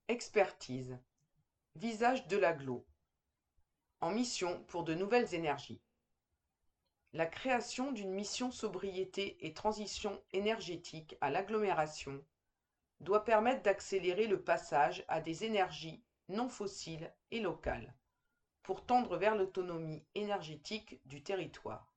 Expertise. Visage de l'agglo. En mission pour de nouvelles énergies. La création d'une mission sobriété et transition énergétique à l'agglomération doit permettre d'accélérer le passage à des énergies non fossiles et locales pour tendre vers l'autonomie énergétique du territoire.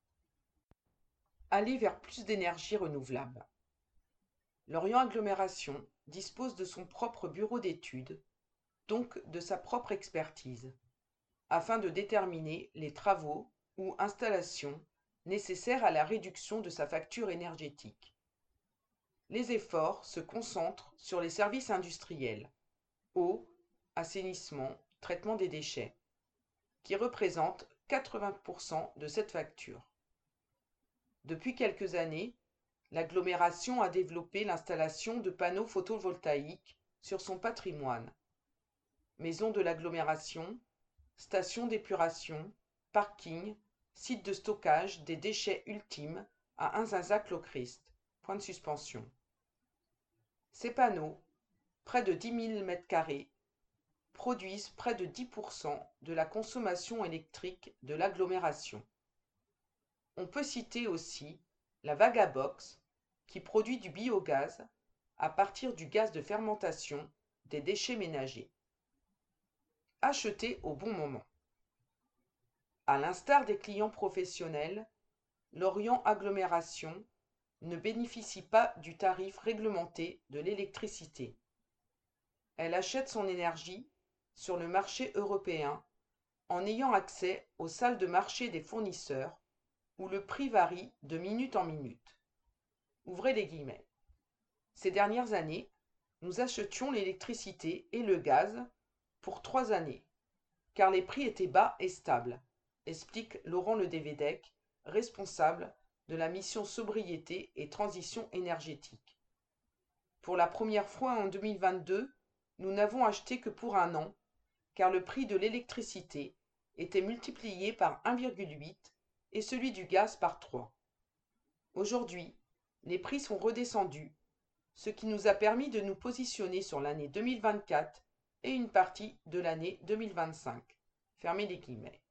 Aller vers plus d'énergie renouvelable. Lorient Agglomération dispose de son propre bureau d'études, donc de sa propre expertise, afin de déterminer les travaux ou installations nécessaires à la réduction de sa facture énergétique. Les efforts se concentrent sur les services industriels, eau, assainissement, traitement des déchets, qui représentent 80% de cette facture. Depuis quelques années, l'agglomération a développé l'installation de panneaux photovoltaïques sur son patrimoine. Maison de l'agglomération, station d'épuration, parking, site de stockage des déchets ultimes à Inzinzac-Lochrist. Point de suspension. Ces panneaux, près de 10 000 m², produisent près de 10% de la consommation électrique de l'agglomération. On peut citer aussi la Vagabox, qui produit du biogaz à partir du gaz de fermentation des déchets ménagers. Acheter au bon moment. À l'instar des clients professionnels, Lorient Agglomération ne bénéficie pas du tarif réglementé de l'électricité. Elle achète son énergie sur le marché européen en ayant accès aux salles de marché des fournisseurs où le prix varie de minute en minute. Ouvrez les guillemets. Ces dernières années, nous achetions l'électricité et le gaz pour 3 années, car les prix étaient bas et stables, explique Laurent Ledévédec, responsable de la mission sobriété et transition énergétique. Pour la première fois en 2022, nous n'avons acheté que pour un an, car le prix de l'électricité était multiplié par 1,8 et celui du gaz par 3. Aujourd'hui, les prix sont redescendus, ce qui nous a permis de nous positionner sur l'année 2024 et une partie de l'année 2025. Fermez les guillemets.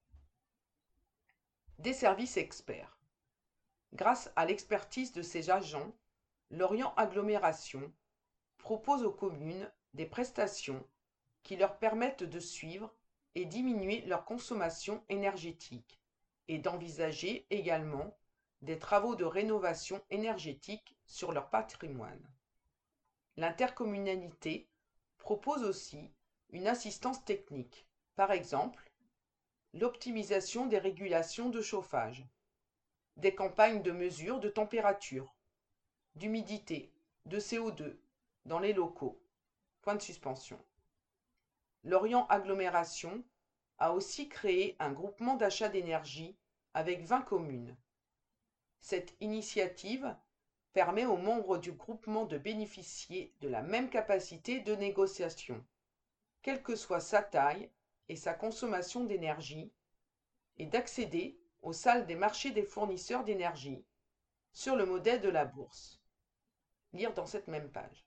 Des services experts. Grâce à l'expertise de ses agents, Lorient Agglomération propose aux communes des prestations qui leur permettent de suivre et diminuer leur consommation énergétique et d'envisager également des travaux de rénovation énergétique sur leur patrimoine. L'intercommunalité propose aussi une assistance technique, par exemple l'optimisation des régulations de chauffage, des campagnes de mesure de température, d'humidité, de CO2 dans les locaux. Point de suspension. Lorient Agglomération a aussi créé un groupement d'achat d'énergie avec 20 communes. Cette initiative permet aux membres du groupement de bénéficier de la même capacité de négociation, quelle que soit sa taille et sa consommation d'énergie, et d'accéder aux salles des marchés des fournisseurs d'énergie sur le modèle de la bourse. Lire dans cette même page.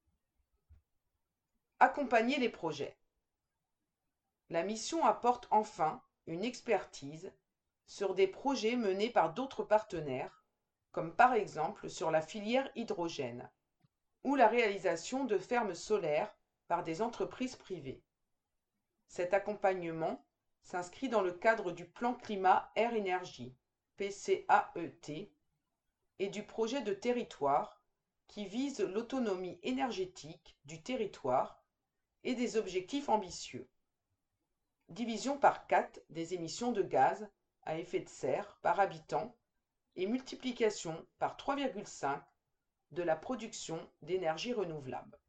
Accompagner les projets. La mission apporte enfin une expertise sur des projets menés par d'autres partenaires, comme par exemple sur la filière hydrogène, ou la réalisation de fermes solaires par des entreprises privées. Cet accompagnement s'inscrit dans le cadre du plan climat-air-énergie, PCAET, et du projet de territoire qui vise l'autonomie énergétique du territoire et des objectifs ambitieux. Division par 4 des émissions de gaz à effet de serre par habitant et multiplication par 3,5 de la production d'énergie renouvelable.